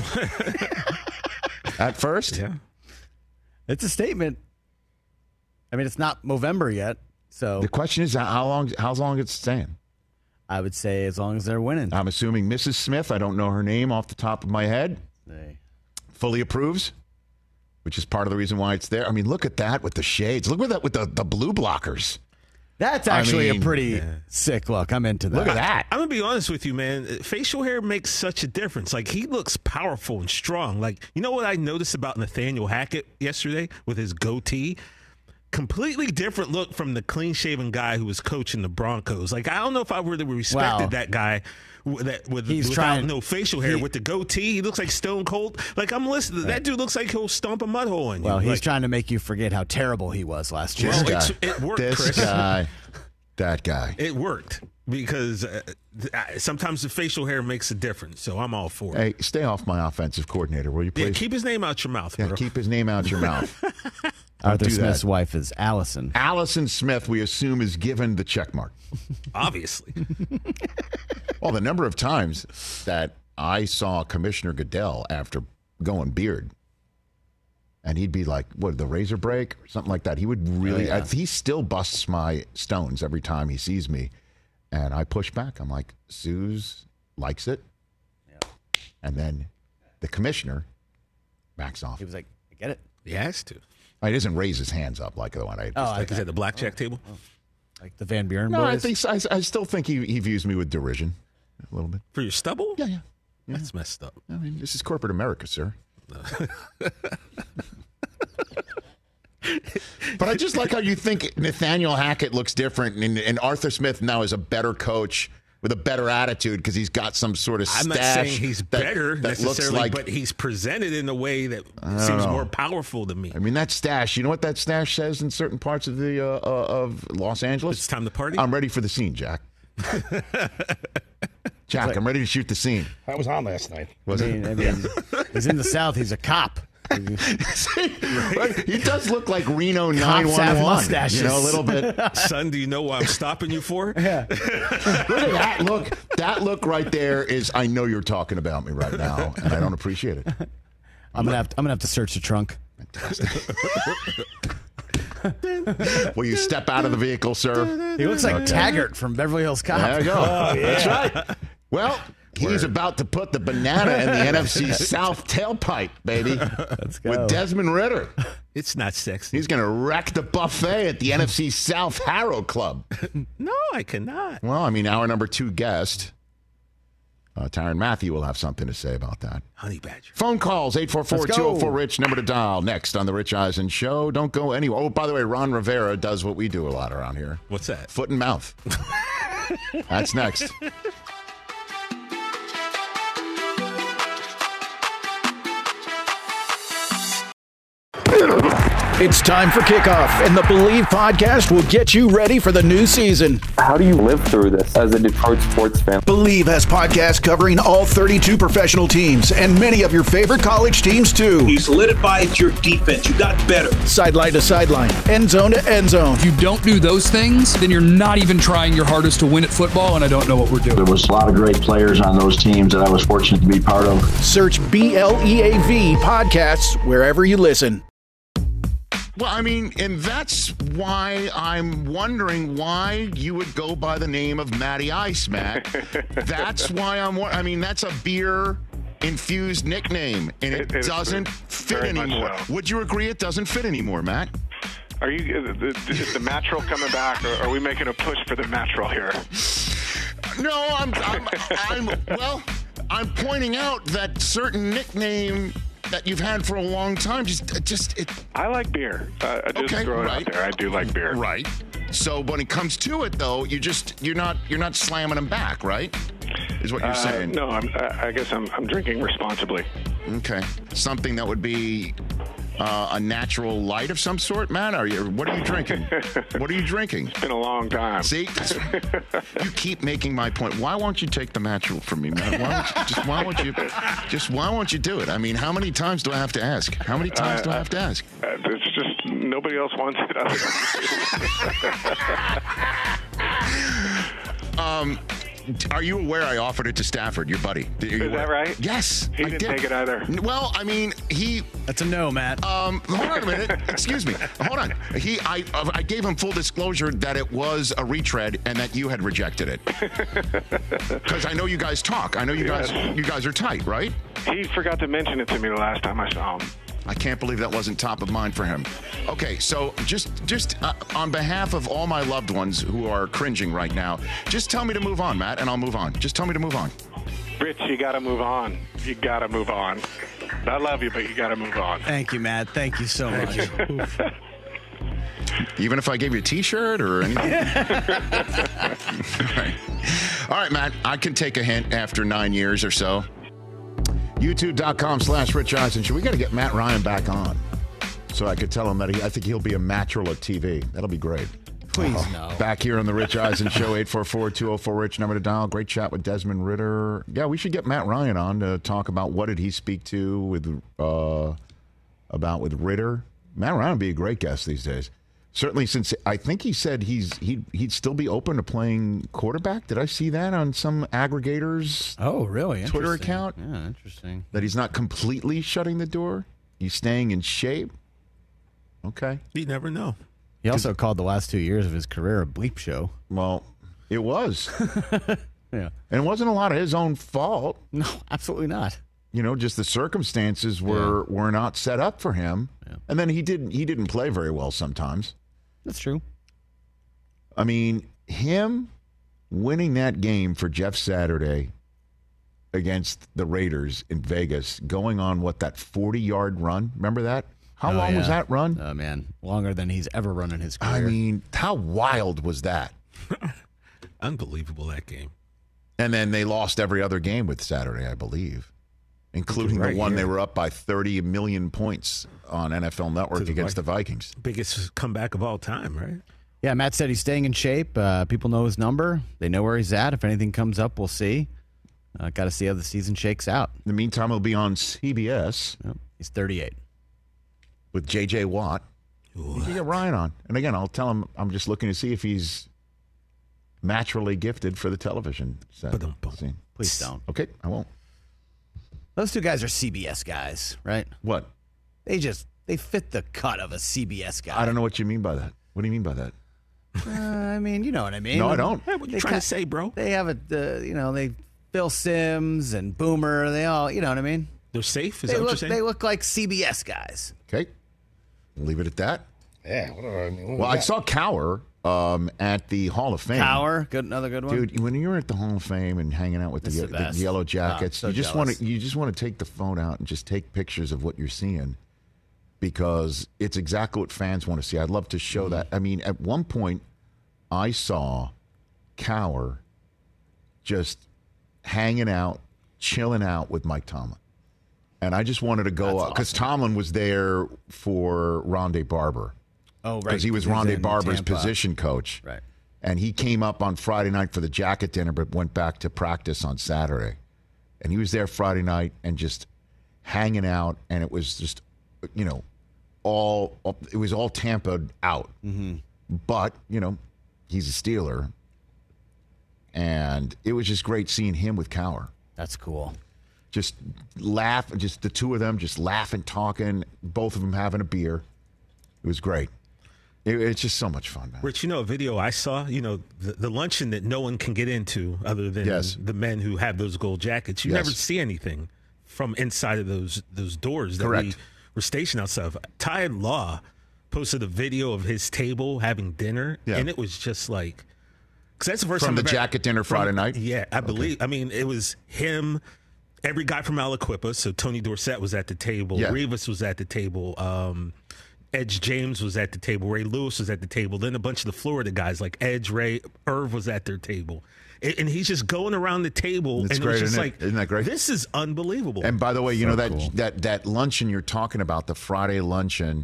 at first. Yeah. It's a statement. I mean, it's not Movember yet, so the question is how long? How long it's staying? I would say as long as they're winning. I'm assuming Missus Smith. I don't know her name off the top of my head. They fully approves, which is part of the reason why it's there. I mean, look at that with the shades. Look at that with the, the blue blockers. That's actually I mean, a pretty yeah. sick look. I'm into that. Look at that. I'm going to be honest with you, man. Facial hair makes such a difference. Like, he looks powerful and strong. Like, you know what I noticed about Nathaniel Hackett yesterday with his goatee? Completely different look from the clean-shaven guy who was coaching the Broncos. Like, I don't know if I really respected wow. that guy with, that, with He's without trying, no facial hair, he, with the goatee. He looks like Stone Cold. Like, I'm listening. Right. That dude looks like he'll stomp a mud hole in you. Well, he's like, trying to make you forget how terrible he was last year. This well, guy. It, it worked, this Chris. guy. That guy. It worked because uh, sometimes the facial hair makes a difference. So I'm all for it. Hey, stay off my offensive coordinator, will you please? Yeah, keep his name out your mouth, yeah, bro. keep his name out your mouth. Arthur Smith's wife is Allison. Allison Smith, we assume, is given the check mark. Obviously. Well, the number of times that I saw Commissioner Goodell after going beard, and he'd be like, what, the razor break or something like that. He would really, oh, yeah. I, he still busts my stones every time he sees me. And I push back. I'm like, Suze likes it. Yeah. And then the commissioner backs off. He was like, I get it. He has to. He doesn't raise his hands up like the one I. Oh, Like okay. he's at the blackjack oh. table? Oh. Like the Van Buren No, boys? I think I, I still think he, he views me with derision a little bit. For your stubble? Yeah, yeah. yeah. That's messed up. I mean, this is corporate America, sir. But I just like how you think Nathaniel Hackett looks different, and, and Arthur Smith now is a better coach with a better attitude because he's got some sort of stash. I'm not saying he's that, better that necessarily, looks like, but he's presented in a way that seems know. more powerful to me. I mean, that stash, you know what that stash says in certain parts of the uh, uh, of Los Angeles? It's time to party? I'm ready for the scene, Jack. Jack, like, I'm ready to shoot the scene. I was on last night. Was I mean, it? I mean, he's in the South. He's a cop. Right? He does look like Reno Cops nine one have one. mustaches. You know, a little bit. Son, do you know what I'm stopping you for? Yeah. Look at that look. That look right there is, I know you're talking about me right now, and I don't appreciate it. I'm gonna have to, I'm gonna have to search the trunk. Will you step out of the vehicle, sir? He looks like Okay. Taggart from Beverly Hills Cop. There you go. Oh, yeah. That's right. Well, He's about to put the banana in the N F C South tailpipe, baby. Let's go. With Desmond Ritter. It's not sexy. He's going to wreck the buffet at the N F C South Harrow Club. No, I cannot. Well, I mean, our number two guest, uh, Tyrann Mathieu, will have something to say about that. Honey Badger. Phone calls, eight four four, two oh four, RICH, number to dial. Next on the Rich Eisen Show. Don't go anywhere. Oh, by the way, Ron Rivera does what we do a lot around here. What's that? Foot and mouth. That's next. It's time for kickoff, and the Believe podcast will get you ready for the new season. How do you live through this as a Detroit sports fan? Believe has podcasts covering all thirty-two professional teams and many of your favorite college teams, too. You solidified your defense. You got better. Sideline to sideline, end zone to end zone. If you don't do those things, then you're not even trying your hardest to win at football, and I don't know what we're doing. There was a lot of great players on those teams that I was fortunate to be part of. Search B L E A V podcasts wherever you listen. Well, I mean, and that's why I'm wondering why you would go by the name of Matty Ice, Matt. That's why I'm. I mean, that's a beer-infused nickname, and it, it doesn't fit anymore. So. Would you agree it doesn't fit anymore, Matt? Are you the, the, the Mattrel coming back, or are we making a push for the Mattrel here? No, I'm. I'm, I'm well, I'm pointing out that certain nickname that you've had for a long time. Just, just it. I like beer. Uh, I just okay, throw it right. out there. I do like beer. Right. So when it comes to it, though, you just you're not you're not slamming them back, right? Is what you're uh, saying? No, I'm, I guess I'm I'm drinking responsibly. Okay. Something that would be uh, a natural light of some sort, Matt. Are you? What are you drinking? What are you drinking? It's been a long time. See, you keep making my point. Why won't you take the natural from me, Matt? Why won't you, just why won't you just why won't you do it? I mean, how many times do I have to ask? How many times uh, do I have to ask? Uh, it's just nobody else wants it. um. Are you aware I offered it to Stafford, your buddy? Is aware? that right? Yes, he I didn't did. take it either. Well, I mean, he. That's a no, Matt. Um, hold on a minute. Excuse me. Hold on. He, I, I gave him full disclosure that it was a retread and that you had rejected it. Because I know you guys talk. I know you yes. guys, you guys are tight, right? He forgot to mention it to me the last time I saw him. I can't believe that wasn't top of mind for him. Okay, so just just uh, on behalf of all my loved ones who are cringing right now, just tell me to move on, Matt, and I'll move on. Just tell me to move on. Rich, you got to move on. You got to move on. I love you, but you got to move on. Thank you, Matt. Thank you so much. Even if I gave you a T-shirt or anything? All right. All right, Matt, I can take a hint after nine years or so. YouTube.com slash Rich Eisen. Should we got to get Matt Ryan back on so I could tell him that he, I think he'll be a Mattrel at T V. That'll be great. Please, uh, no. Back here on the Rich Eisen Show, eight four four, two oh four, RICH, number to dial. Great chat with Desmond Ritter. Yeah, we should get Matt Ryan on to talk about what did he speak to with uh, about with Ritter. Matt Ryan would be a great guest these days. Certainly, since I think he said he's he'd, he'd still be open to playing quarterback. Did I see that on some aggregators? Oh, really? Twitter account? Yeah, interesting. That he's not completely shutting the door. He's staying in shape. Okay. You never know. He also called the last two years of his career a bleep show. Well, it was. Yeah. And it wasn't a lot of his own fault. No, absolutely not. You know, just the circumstances were yeah. were not set up for him. Yeah. And then he didn't he didn't play very well sometimes. That's true. I mean, him winning that game for Jeff Saturday against the Raiders in Vegas, going on what, that forty-yard run? Remember that? How oh, long yeah. was that run? Oh, man. Longer than he's ever run in his career. I mean, how wild was that? Unbelievable, that game. And then they lost every other game with Saturday, I believe, including right the one here. They were up by thirty million points on N F L Network the against Vi- the Vikings. Biggest comeback of all time, right? Yeah, Matt said he's staying in shape. Uh, people know his number. They know where he's at. If anything comes up, we'll see. Uh, Got to see how the season shakes out. In the meantime, he'll be on C B S. Yep. He's thirty-eight. With J J Watt. Ooh. You can get Ryan on. And again, I'll tell him I'm just looking to see if he's naturally gifted for the television set. Please don't. Okay, I won't. Those two guys are C B S guys, right? What? They just, they fit the cut of a C B S guy. I don't know what you mean by that. What do you mean by that? Uh, I mean, you know what I mean. No, I don't. Hey, what are you trying to say, bro? They have a, uh, you know, they Phil Simms and Boomer, they all, you know what I mean? They're safe? Is they that look, what you're saying? They look like C B S guys. Okay. We'll leave it at that. Yeah. What do I mean? What Well, we I got? saw Cower um, at the Hall of Fame. Cower, good, another good one. Dude, when you're at the Hall of Fame and hanging out with the, It's the the, best. Yellow Jackets, Oh, so you just jealous. want to you just want to take the phone out and just take pictures of what you're seeing, because it's exactly what fans want to see. I'd love to show Mm-hmm. that. I mean, at one point, I saw Cower just hanging out, chilling out with Mike Tomlin. And I just wanted to go up because Tomlin was there for Rondé Barber. Oh, right. Because he was He was Rondé in Barber's Tampa. position coach. Right. And he came up on Friday night for the jacket dinner, but went back to practice on Saturday. And he was there Friday night and just hanging out. And it was just, you know, all, it was all Tampa'd out. Mm-hmm. But, you know, he's a Steeler. And it was just great seeing him with Cower. That's cool. Just laugh, just the two of them just laughing, talking, both of them having a beer. It was great. It, it's just so much fun, man. Rich, you know a video I saw, you know, the, the luncheon that no one can get into other than Yes. the men who have those gold jackets. You Yes. never see anything from inside of those those doors that Correct. we were stationed outside of. Ty Law posted a video of his table having dinner, Yeah. and it was just like, because that's the first From time the I've ever- jacket dinner from- Friday night? Yeah, I believe. I mean, it was him. Every guy from Aliquippa, so Tony Dorsett was at the table. Yeah. Revis was at the table. Um, Edge James was at the table. Ray Lewis was at the table. Then a bunch of the Florida guys like Edge, Ray, Irv was at their table. And, and he's just going around the table. It's and great, it was just isn't it? like, Isn't that great? This is unbelievable. And by the way, you So know that cool. that that luncheon you're talking about, the Friday luncheon,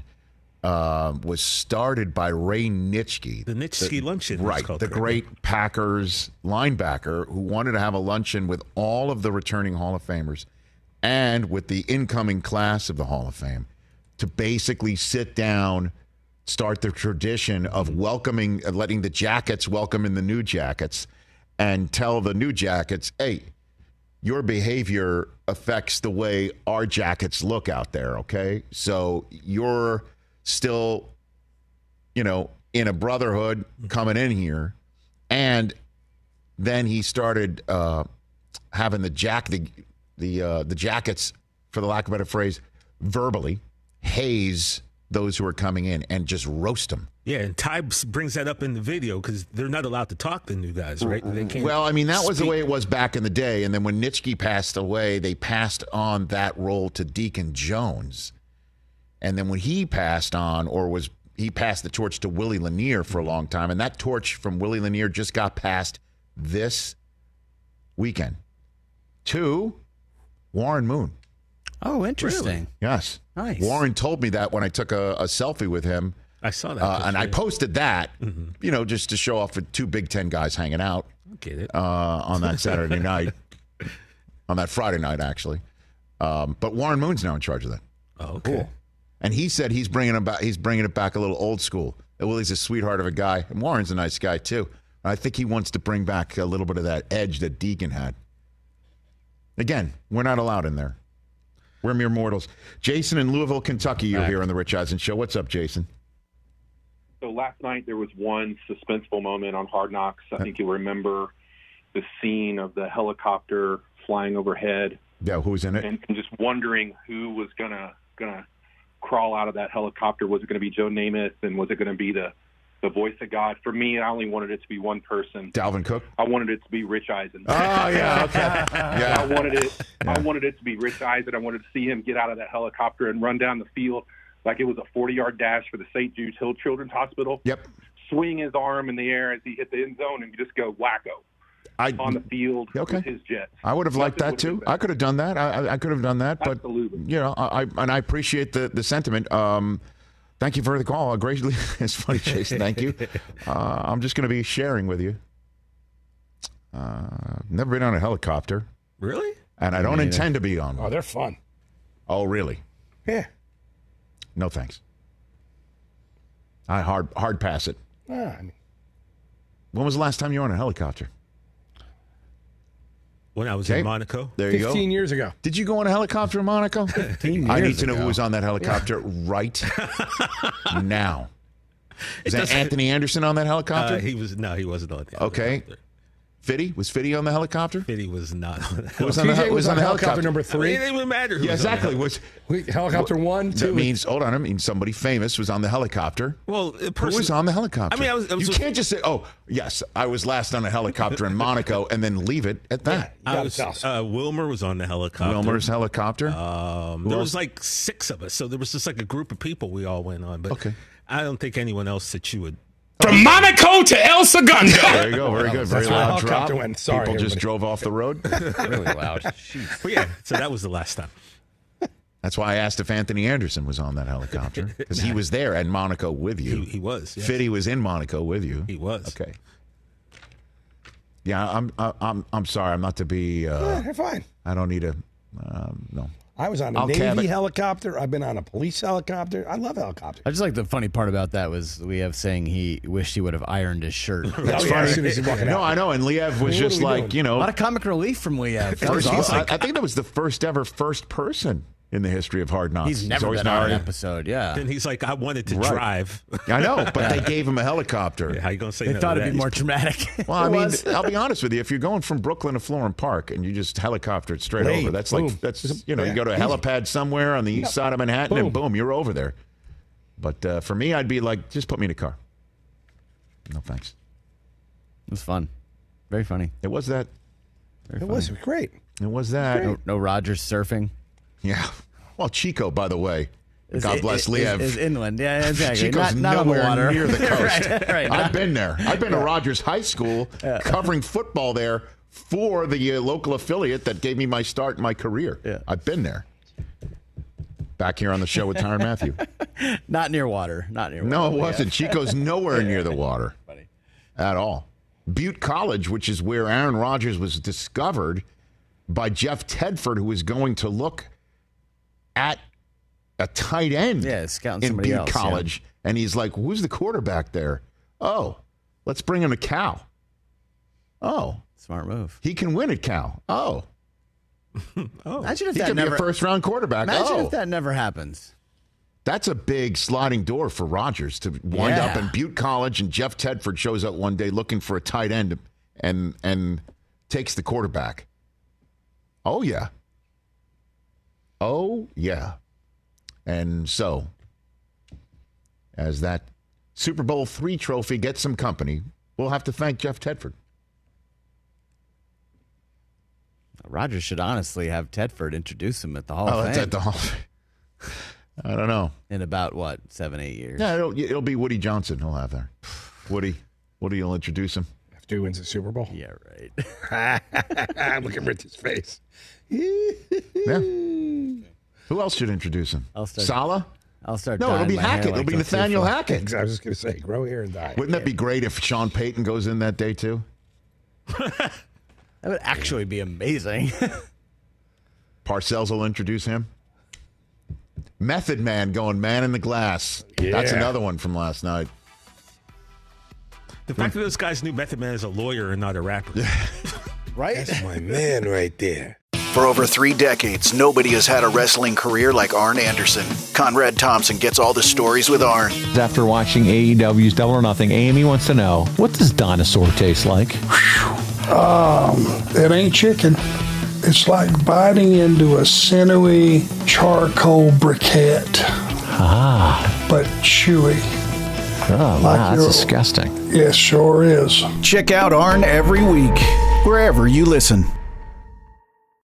uh, was started by Ray Nitschke. The Nitschke luncheon, it's right? called, The correct? great Packers linebacker who wanted to have a luncheon with all of the returning Hall of Famers and with the incoming class of the Hall of Fame to basically sit down, start the tradition of welcoming, uh, letting the Jackets welcome in the new Jackets, and tell the new Jackets, hey, your behavior affects the way our Jackets look out there, okay? So you're still, you know, in a brotherhood coming in here. And then he started uh, having the jack the the uh, the Jackets, for the lack of a better phrase, verbally haze those who are coming in and just roast them. yeah, and Ty brings that up in the video because they're not allowed to talk, the new guys, right? They can't Well, I mean, that was the speak. way it was back in the day. And then when Nitschke passed away, they passed on that role to Deacon Jones. And then when he passed on, or was he passed the torch to Willie Lanier for a long time. And that torch from Willie Lanier just got passed this weekend to Warren Moon. Oh, interesting. Yes. Nice. Warren told me that when I took a, a selfie with him. I saw that. Uh, and I picture. posted that, you know, just to show off with two Big Ten guys hanging out Get it. uh, on that Saturday night, on that Friday night, actually. Um, but Warren Moon's now in charge of that. Oh, okay. And he said he's bringing it back. He's bringing it back a little old school. Willie's a sweetheart of a guy, and Warren's a nice guy too. I think he wants to bring back a little bit of that edge that Deacon had. Again, we're not allowed in there. We're mere mortals. Jason in Louisville, Kentucky, you're here on the Rich Eisen Show. What's up, Jason? So last night there was one suspenseful moment on Hard Knocks. I think you'll remember the scene of the helicopter flying overhead. Yeah, who's in it? And, and just wondering who was gonna gonna crawl out of that helicopter. Was it going to be Joe Namath, and was it going to be the the voice of God? For me, I only wanted it to be one person. Dalvin Cook. I wanted it to be Rich Eisen. Oh yeah, okay. Yeah. I wanted it. Yeah. I wanted it to be Rich Eisen. I wanted to see him get out of that helicopter and run down the field like it was a forty-yard dash for the Saint Jude's Hill Children's Hospital. Yep. Swing his arm in the air as he hit the end zone and just go wacko I, on the field okay. with his Jets. I would have liked Nothing that would have too. been I could have done that. I, I, I could have done that. But Absolutely. you know, I, I and I appreciate the the sentiment. Um, thank you for the call. I greatly. It's funny, Jason. Thank you. Uh, I'm just going to be sharing with you. Uh, never been on a helicopter. Really? And I don't intend to be on one. Oh, they're fun. Oh, really? Yeah. No thanks. I hard hard pass it. Ah, I mean, When was the last time you were on a helicopter? When I was Okay. in Monaco. There you go. fifteen years ago. Did you go on a helicopter in Monaco? fifteen I need years to know ago. who was on that helicopter right now. Is that doesn't- Anthony Anderson on that helicopter? Uh, he was no, he wasn't on that. Okay. Fitty? Was Fitty on the helicopter? Fitty was not on the Who helicopter. was on the, T J hel- was was on on the helicopter helicopter number three. I mean, it didn't matter who Yeah, was on the exactly. hel- Was Wait, helicopter one, That two. means, hold on, I mean somebody famous was on the helicopter. Well, Who person- was on the helicopter? I mean, I was- I was you with- can't just say, "Oh, yes, I was last on a helicopter in Monaco," and then leave it at that. I was, uh, Wilmer was on the helicopter. Wilmer's helicopter. Um, Who there else? was like six of us, so there was just like a group of people we all went on. But Okay. I don't think anyone else that you would. From Monaco to El Segundo. There you go. Very good. Very That's where loud helicopter drop. went. Sorry, People just everybody. drove off the road. Really loud. But yeah, so that was the last time. That's why I asked if Anthony Anderson was on that helicopter because he was there at Monaco with you. He, he was. Yes. Fitty was in Monaco with you. He was. Okay. Yeah, I'm. I'm. I'm sorry. I'm not to be. Uh, Yeah, you're fine. I don't need a. Um, no. I was on a I'll cab Navy it. helicopter. I've been on a police helicopter. I love helicopters. I just like the funny part about that was we have saying he wished he would have ironed his shirt. That's Oh, yeah, funny. as soon as he's walking no, out. I know. And Liev was What just are we like doing? you know. A lot of comic relief from Liev. That was First, awesome. I, I think that was the first ever first person in the history of Hard Knocks. He's never always been on an narrated- episode. Yeah. Then he's like, I wanted to Right. drive. I know, but they gave him a helicopter. Yeah, how you gonna say They no thought to it'd be that? more dramatic. Well, I It mean, was. I'll be honest with you. If you're going from Brooklyn to Florham Park and you just helicopter it straight Lane, over, that's boom. like that's you know you Yeah, go to a easy. helipad somewhere on the east side of Manhattan and Boom. boom, you're over there. But uh, for me, I'd be like, just put me in a car. No thanks. It was fun. Very funny. It was that. Very It funny. was great. It was that. No, no Rogers surfing. Yeah. Well, Chico, by the way. Is God it- bless is- Liev. Is inland. Yeah, exactly. Chico's not not on the nowhere water. near the coast. right, right. I've been there. I've been to Rogers High School covering football there for the uh, local affiliate that gave me my start in my career. Yeah. I've been there. Back here on the show with Tyron Matthew. Not near water. Not near water. No, it Yeah. wasn't. Chico's nowhere near the water at all. Butte College, which is where Aaron Rodgers was discovered by Jeff Tedford, who was going to look at a tight end Yeah, scouting in somebody Butte else, College. And he's like, who's the quarterback there? Oh, let's bring in a Cal. Oh, Smart move. he can win at Cal. Oh, Oh, Imagine if he that could never. be a first-round quarterback. Imagine oh. if that never happens. That's a big sliding door for Rodgers to wind up Yeah. in Butte College, and Jeff Tedford shows up one day looking for a tight end and and takes the quarterback. Oh yeah. Oh yeah. And so, as that Super Bowl three trophy gets some company, we'll have to thank Jeff Tedford. Rogers should honestly have Tedford introduce him at the Hall Oh, of that's Fame at the Hall. I don't know. in about what seven, eight years. Yeah, it'll, it'll be Woody Johnson. He'll have there. Woody, Woody will introduce him. After he wins the Super Bowl. Yeah, right. Look at Rich's face. Yeah. Who else should introduce him? I'll start- Sala? I'll start. No, it'll dyeing be my hair Hackett. like it'll be Joe Nathaniel Tufo. Hackett. I was just going to say, grow hair and dye. Wouldn't that be great if Sean Payton goes in that day too? That would actually be amazing. Parcells will introduce him. Method Man going man in the glass. That's Yeah. another one from last night. the fact that those guys knew Method Man is a lawyer and not a rapper. Right? That's my man right there. For over three decades, nobody has had a wrestling career like Arn Anderson. Conrad Thompson gets all the stories with Arn. After watching A E W's Double or Nothing, Amy wants to know, what does dinosaur taste like? Um, it ain't chicken. It's like biting into a sinewy charcoal briquette, Ah. but chewy. Oh, Like wow, that's your- disgusting. Yes, sure is. Check out Arn every week, wherever you listen.